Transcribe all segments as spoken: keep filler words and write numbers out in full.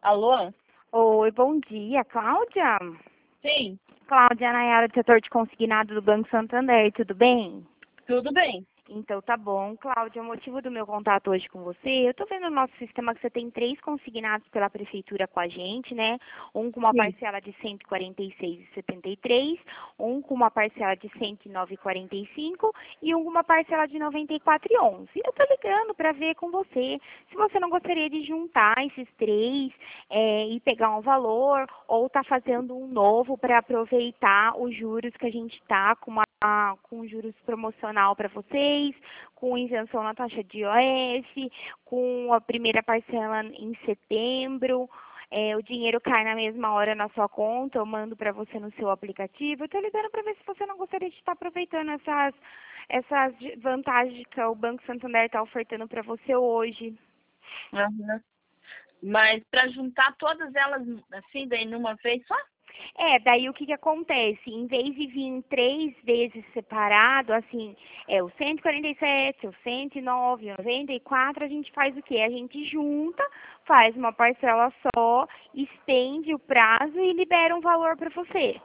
Alô? Oi, bom dia, Cláudia? Sim, Cláudia Nayara, do setor de consignado do Banco Santander, tudo bem? tudo bem. Então tá bom. Cláudia, o motivo do meu contato hoje com você, eu tô vendo no nosso sistema que você tem três consignados pela prefeitura com a gente, né? Um com uma Sim. parcela de cento e quarenta e seis reais e setenta e três centavos, um com uma parcela de cento e nove reais e quarenta e cinco centavos e um com uma parcela de noventa e quatro reais e onze centavos. Eu tô ligando para ver com você se você não gostaria de juntar esses três é, e pegar um valor ou tá fazendo um novo para aproveitar os juros que a gente tá com uma com juros promocional para vocês, com isenção na taxa de I O F, com a primeira parcela em setembro. É, o dinheiro cai na mesma hora na sua conta, eu mando para você no seu aplicativo. Eu estou ligando para ver se você não gostaria de estar aproveitando essas, essas vantagens que o Banco Santander está ofertando para você hoje. Aham. Mas para juntar todas elas assim, daí numa vez só? É, daí o que que acontece? Em vez de vir três vezes separado, assim, é o cento e quarenta e sete, o cento e nove, o noventa e quatro, a gente faz o quê? A gente junta, faz uma parcela só, estende o prazo e libera um valor para você.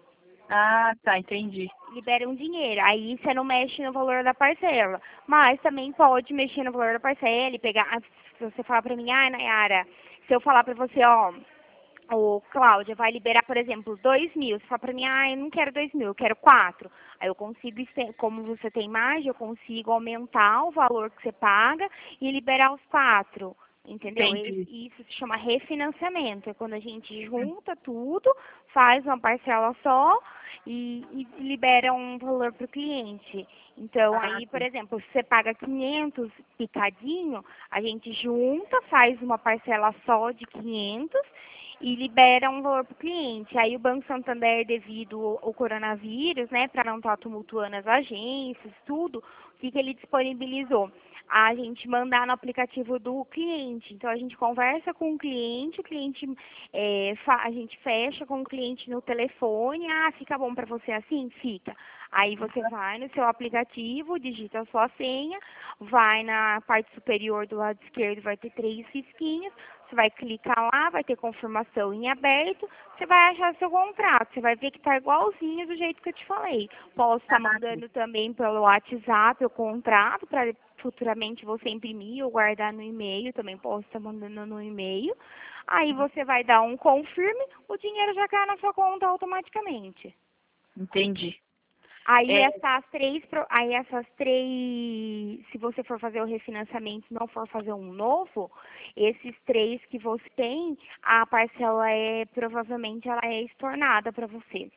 Ah, tá, entendi. Libera um dinheiro. Aí você não mexe no valor da parcela. Mas também pode mexer no valor da parcela e pegar. Se você falar pra mim, ai, Nayara, se eu falar pra você, ó. Ô, Cláudia, vai liberar, por exemplo, dois mil. Você fala pra mim, ah, eu não quero dois mil, eu quero quatro. Aí eu consigo, esten- como você tem mais, eu consigo aumentar o valor que você paga e liberar os quatro. Entendeu? Esse- Entendi. Isso se chama refinanciamento. É quando a gente junta tudo, faz uma parcela só e, e libera um valor para o cliente. Então, Ah, aí, por sim. exemplo, se você paga quinhentos picadinho, a gente junta, faz uma parcela só de quinhentos e libera um valor para o cliente. Aí o Banco Santander, devido ao ao coronavírus, né, para não estar tumultuando as agências, tudo, o que, que ele disponibilizou? A gente mandar no aplicativo do cliente. Então a gente conversa com o cliente, o cliente é, fa- a gente fecha com o cliente no telefone, ah, fica bom para você assim? Fica. Aí você vai no seu aplicativo, digita a sua senha, vai na parte superior do lado esquerdo, vai ter três risquinhos, você vai clicar lá, vai ter confirmação em aberto, você vai achar seu contrato, você vai ver que está igualzinho do jeito que eu te falei. Posso estar Ah, sim. mandando também pelo WhatsApp o contrato para futuramente você imprimir ou guardar no e-mail, também posso estar mandando no e-mail. Aí você vai dar um confirme, o dinheiro já cai na sua conta automaticamente. Entendi. Aí É, essas três, pro- aí essas três, se você for fazer o refinanciamento, e não for fazer um novo, esses três que você tem, a parcela é provavelmente ela é estornada para você,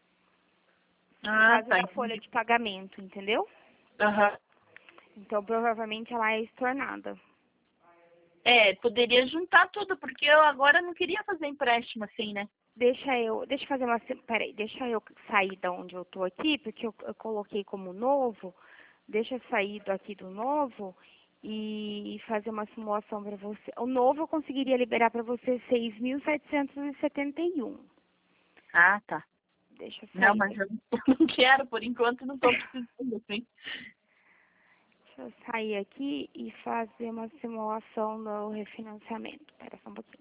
por ah, causa tá, da folha entendi. de pagamento, entendeu? Aham. Então provavelmente ela é estornada. É, poderia juntar tudo, porque eu agora não queria fazer empréstimo assim, né? Deixa eu, deixa eu fazer uma, sim- peraí, deixa eu sair da onde eu tô aqui, porque eu, eu coloquei como novo. Deixa eu sair daqui do novo e fazer uma simulação para você. O novo eu conseguiria liberar para você seis mil setecentos e setenta e um. Ah, tá. Deixa eu Não, sair mas daqui. eu não quero, por enquanto não tô precisando, assim. Deixa eu sair aqui e fazer uma simulação do refinanciamento. Espera só um pouquinho.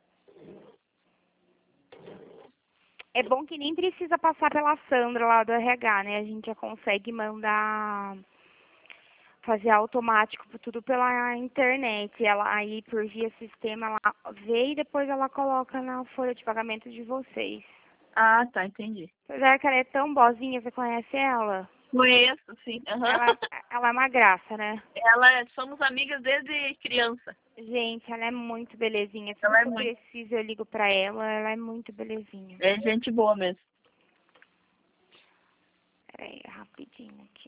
É bom que nem precisa passar pela Sandra lá do R H, né? A gente já consegue mandar fazer automático tudo pela internet. Ela aí por via sistema ela vê e depois ela coloca na folha de pagamento de vocês. Ah, tá, entendi. Apesar que ela é tão boazinha, você conhece ela? Conheço, sim. Aham. Ela, ela é uma graça, né? Ela, é- somos amigas desde criança. Gente, ela é muito belezinha. Tudo Ela é que eu muito, preciso eu ligo pra ela, ela é muito belezinha. é gente boa mesmo. Peraí, rapidinho aqui.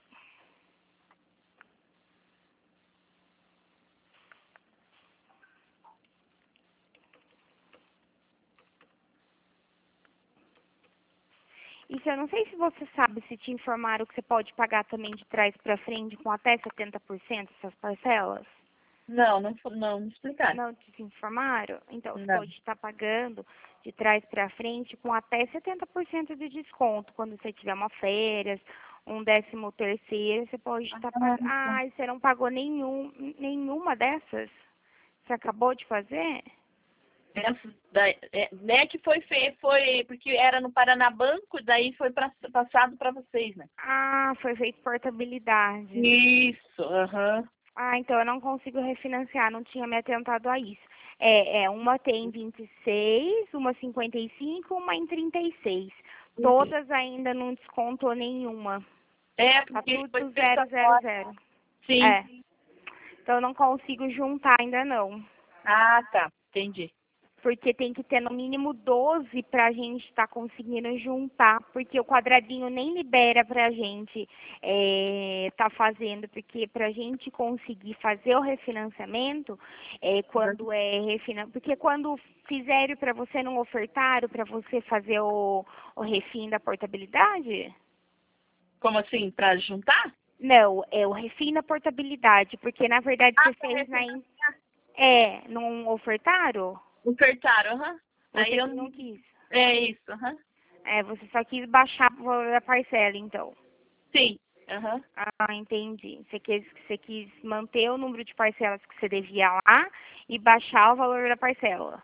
Isso eu não sei se você sabe, se te informaram que você pode pagar também de trás pra frente com até setenta por cento essas parcelas. Não, não, fo- não me explicaram. Não te informaram? Então, você Não. pode estar pagando de trás para frente com até setenta por cento de desconto. Quando você tiver uma férias, um décimo terceiro, você pode Ah, estar tá. pagando. Ah, e você não pagou nenhum, nenhuma dessas? Você acabou de fazer? Essa daí, é, né, que foi, fe- foi, porque era no Paranabanco, daí foi pra, passado para vocês, né? Ah, foi feito portabilidade. Isso, aham. Ah, então eu não consigo refinanciar, não tinha me atentado a isso. É, é uma tem vinte e seis, uma cinquenta e cinco, uma em trinta e seis. Todas ainda não descontou nenhuma. É, Tá porque foi tudo feito zero, zero, agora. zero. Sim. É. Então eu não consigo juntar ainda não. Ah, tá. Entendi. Porque tem que ter no mínimo doze para a gente estar conseguindo juntar, porque o quadradinho nem libera para a gente estar fazendo, porque para a gente conseguir fazer o refinanciamento, é, quando é refina, porque quando fizeram para você, não ofertaram para você fazer o, o refim da portabilidade? Como assim? Para juntar? Não, é o refim da portabilidade, porque na verdade Ah, você para fez na... in- refinanciar. É, não ofertaram? Ofertaram, aham. Aí Você eu que não não. quis. É isso, aham. É, você só quis baixar o valor da parcela, então. Sim. Aham. Ah, entendi. Você quis, você quis manter o número de parcelas que você devia lá e baixar o valor da parcela.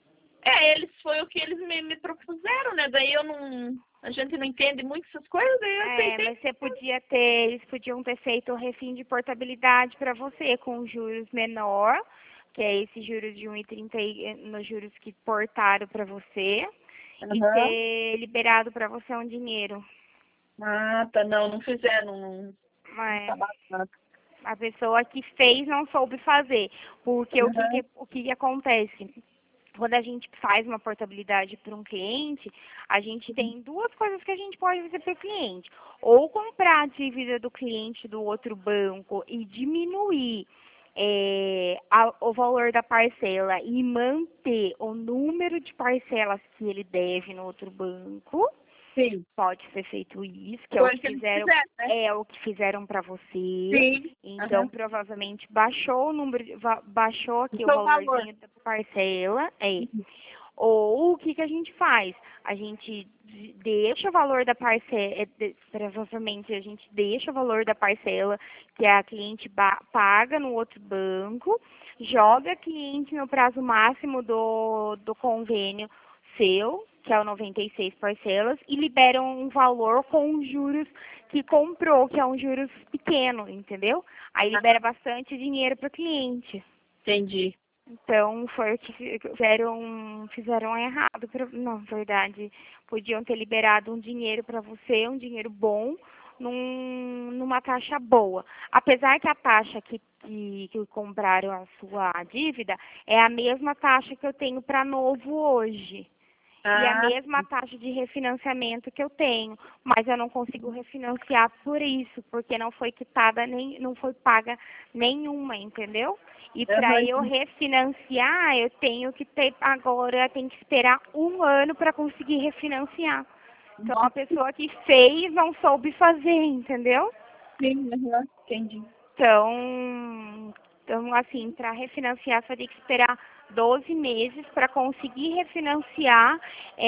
É, eles foi o que eles me, me propuseram, né? Daí eu não. A gente não entende muito essas coisas, daí eu É, aceitei. mas você podia ter, eles podiam ter feito o refim de portabilidade para você com juros menor, que é esse juros de um e trinta e- nos juros que portaram para você, e Aham. ter liberado para você um dinheiro. Ah, tá. Não, não fizeram. Não, não tá Mas bacana. a pessoa que fez não soube fazer. Porque o que, Aham. que, o que, que acontece? Quando a gente faz uma portabilidade para um cliente, a gente tem duas coisas que a gente pode fazer para o cliente. Ou comprar a dívida do cliente do outro banco e diminuir é, a- o valor da parcela e manter o número de parcelas que ele deve no outro banco. Sim. Pode ser feito isso, que é o Foi o que que eles fizeram, fizeram, né? é o que fizeram para você. Sim. Então, Aham. provavelmente baixou o número, de- va- baixou O aqui o seu valor. valorzinho da parcela, é. Ou o que que a gente faz? A gente d- deixa o valor da parcela, provavelmente a gente deixa o valor da parcela que a cliente ba- paga no outro banco, joga a cliente no prazo máximo do, do convênio seu, que é o noventa e seis parcelas, e liberam um valor com os juros que comprou, que é um juros pequeno, entendeu? Aí libera bastante dinheiro para o cliente. Entendi. Então, foi o que fizeram, fizeram errado. Pra, não, verdade. Podiam ter liberado um dinheiro para você, um dinheiro bom, num, numa taxa boa. Apesar que a taxa que, que, que compraram a sua dívida é a mesma taxa que eu tenho para novo hoje. E a Ah, mesma taxa de refinanciamento que eu tenho, mas eu não consigo refinanciar por isso, porque não foi quitada nem, não foi paga nenhuma, entendeu? E para eu aham. refinanciar, eu tenho que ter agora, eu tenho que esperar um ano para conseguir refinanciar. Então a Nossa, pessoa que fez não soube fazer, entendeu? sim, aham. Entendi. Então, então assim, para refinanciar, você vai ter que esperar doze meses para conseguir refinanciar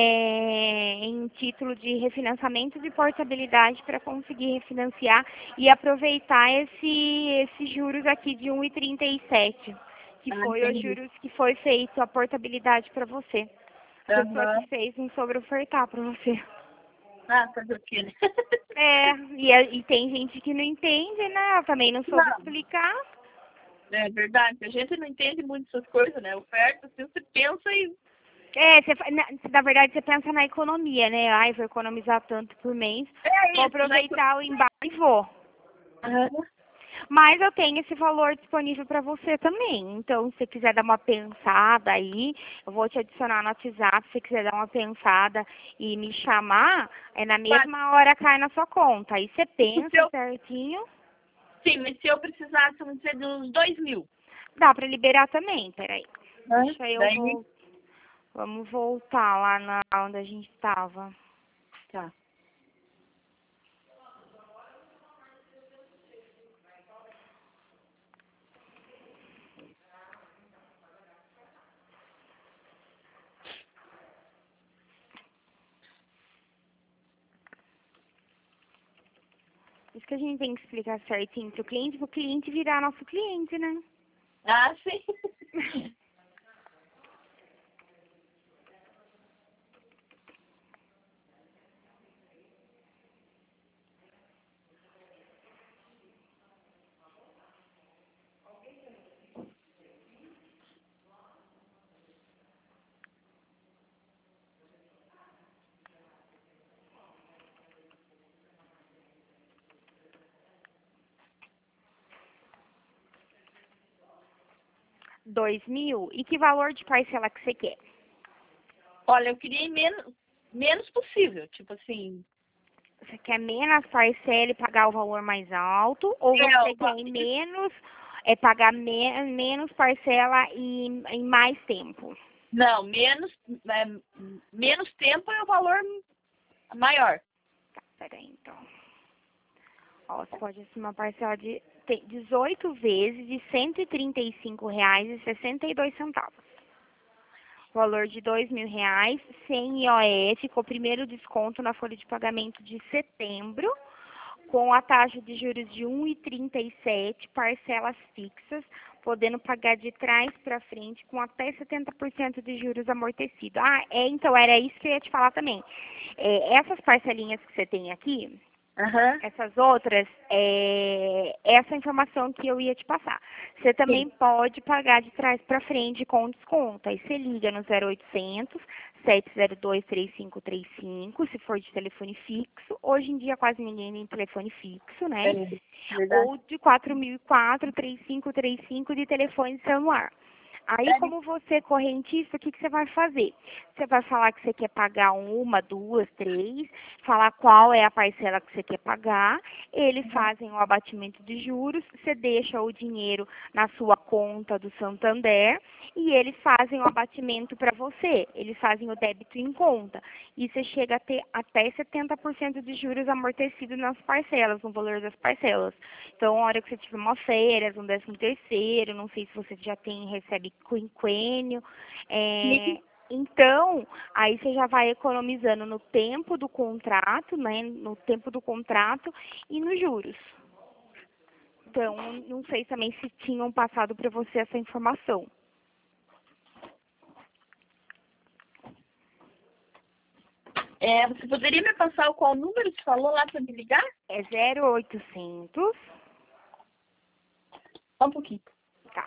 é, em título de refinanciamento de portabilidade para conseguir refinanciar e aproveitar esse, esses juros aqui de um e trinta e sete, que Ah, foi os entendi. juros que foi feito a portabilidade para você. A pessoa que Aham. fez não soube ofertar para você. Ah, fazer o quê, né? É, e, a- e tem gente que não entende, né? Ela também não soube Não, explicar. é verdade. A gente não entende muito essas coisas, né? Oferta, assim, você pensa e... É, você, fa- na, na verdade você pensa na economia, né? Ai, vou economizar tanto por mês, É vou isso, né? aproveitar o embalo e vou. Aham. Mas eu tenho esse valor disponível para você também. Então, se você quiser dar uma pensada aí, eu vou te adicionar no WhatsApp. Se você quiser dar uma pensada e me chamar, é na Mas, mesma hora cai na sua conta. Aí você se pensa eu, certinho. sim, mas se eu precisasse, vamos dizer, de uns dois mil. Dá para liberar também, peraí. Hã? Deixa eu Daí, vou, vamos voltar lá na onde a gente estava. tá. Isso que a gente tem que explicar certinho pro cliente, pro cliente virar nosso cliente, né? Ah, sim. Dois mil? E que valor de parcela que você quer? Olha, eu queria ir menos, menos possível, tipo assim... Você quer menos parcela e pagar o valor mais alto? Ou É, você eu quer gosto ir de- menos, é, pagar me menos parcela e em mais tempo? Não, menos, é, menos tempo é o valor maior. Tá, peraí então. Ó, você pode assumir uma parcela de te- dezoito vezes de cento e trinta e cinco reais e sessenta e dois centavos. Valor de dois mil reais, sem I O F, com o primeiro desconto na folha de pagamento de setembro, com a taxa de juros de um vírgula trinta e sete, parcelas fixas, podendo pagar de trás para frente com até setenta por cento de juros amortecidos. Ah, é, então era isso que eu ia te falar também. É, essas parcelinhas que você tem aqui, Aham, essas outras, é essa informação que eu ia te passar. Você também sim. pode pagar de trás para frente com desconto. Aí você liga no zero oitocentos, sete zero dois, três cinco três cinco, se for de telefone fixo. Hoje em dia quase ninguém tem telefone fixo, né? É, verdade. Ou de quatro mil e quatro, três cinco três cinco de telefone celular. Aí, É, como você é correntista, o que, que você vai fazer? Você vai falar que você quer pagar uma, duas, três, falar qual é a parcela que você quer pagar, eles fazem o abatimento de juros, você deixa o dinheiro na sua conta do Santander e eles fazem o abatimento para você, eles fazem o débito em conta. E você chega a ter até setenta por cento de juros amortecidos nas parcelas, no valor das parcelas. Então, a hora que você tiver uma férias, um décimo terceiro, não sei se você já tem, recebe quinquênio, é, sim. então, aí você já vai economizando no tempo do contrato, né, no tempo do contrato e nos juros. Então, não sei também se tinham passado para você essa informação. É, você poderia me passar o qual número que falou lá para me ligar? É zero oitocentos, Só um pouquinho. tá,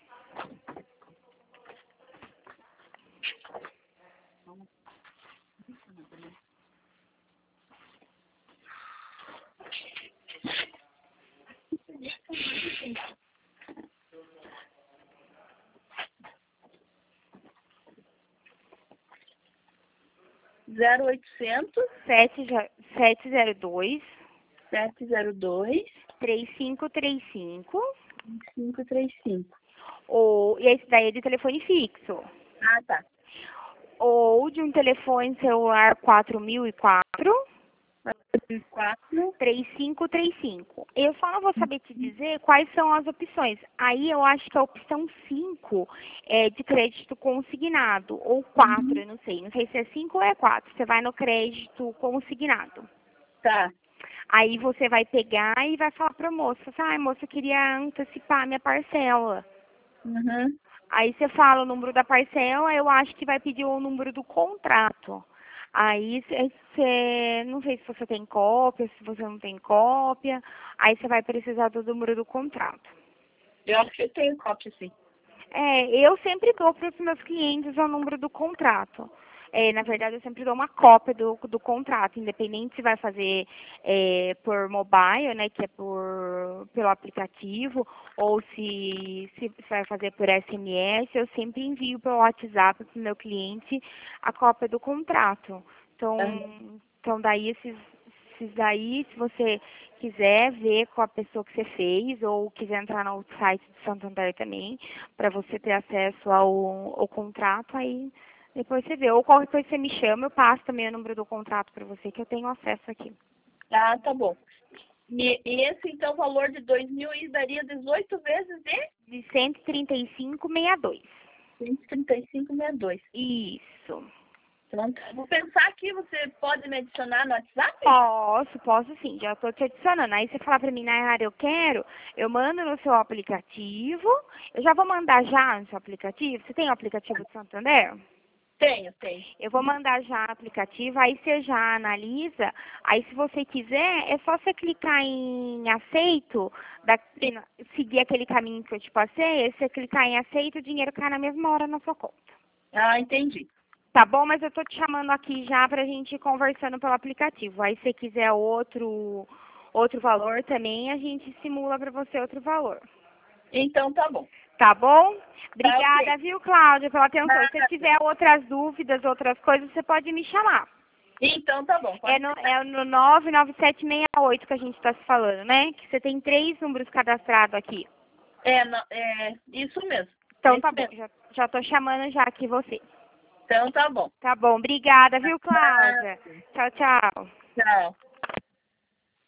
zero oitocentos, sete zero dois, sete zero dois, três cinco três cinco, cinco três cinco. ou, e esse daí é de telefone fixo. Ah, tá. Ou de um telefone celular quatro mil e quatro, quatro. três cinco três cinco. Eu só não vou saber te dizer quais são as opções. Aí eu acho que a opção cinco é de crédito consignado, ou quatro, eu não sei. Não sei se é cinco ou é quatro. Você vai no crédito consignado. Tá. Aí você vai pegar e vai falar para a moça, ai moça, eu queria antecipar minha parcela. Uhum. Aí você fala o número da parcela, eu acho que vai pedir o número do contrato. Aí você, não sei se você tem cópia, se você não tem cópia, aí você vai precisar do número do contrato. Eu acho que eu tenho cópia, sim. É, eu sempre dou para os meus clientes o número do contrato. É, na verdade, eu sempre dou uma cópia do, do contrato, independente se vai fazer é, por mobile, né, que é por, pelo aplicativo, ou se, se vai fazer por S M S, eu sempre envio pelo WhatsApp para o meu cliente a cópia do contrato. Então, então daí esses, esses daí, se você quiser ver com a pessoa que você fez, ou quiser entrar no site do Santander também, para você ter acesso ao, ao contrato, aí depois você vê. Ou qualquer coisa você me chama, eu passo também o número do contrato para você, que eu tenho acesso aqui. Ah, tá bom. E e esse, então, valor de dois mil aí daria dezoito vezes de De cento e trinta e cinco vírgula sessenta e dois. cento e trinta e cinco vírgula sessenta e dois. Isso. Pronto. Vou pensar aqui, você pode me adicionar no WhatsApp? Posso, posso sim, já estou te adicionando. Aí você fala para mim, Nayara, eu quero, eu mando no seu aplicativo, eu já vou mandar já no seu aplicativo. Você tem o aplicativo do Santander? Tenho, tenho. Eu vou mandar já o aplicativo, aí você já analisa. Aí se você quiser, é só você clicar em aceito, da, Sim. seguir aquele caminho que eu te passei, aí você clicar em aceito, o dinheiro cai na mesma hora na sua conta. Ah, entendi. Tá bom? Mas eu tô te chamando aqui já pra gente ir conversando pelo aplicativo. Aí se você quiser outro, outro valor também, a gente simula pra você outro valor. Então tá bom. Tá bom? Obrigada, Tá, ok. viu, Cláudia, pela atenção. Nada. Se você tiver outras dúvidas, outras coisas, você pode me chamar. Então tá bom. Pode É no, deixar. é no nove nove sete seis oito que a gente está se falando, né? Que você tem três números cadastrados aqui. É, não, é isso mesmo. Então É tá isso bom, mesmo. já, já tô chamando já aqui você. Então tá bom. Tá bom, obrigada, viu, Cláudia? Tchau, tchau. Tchau.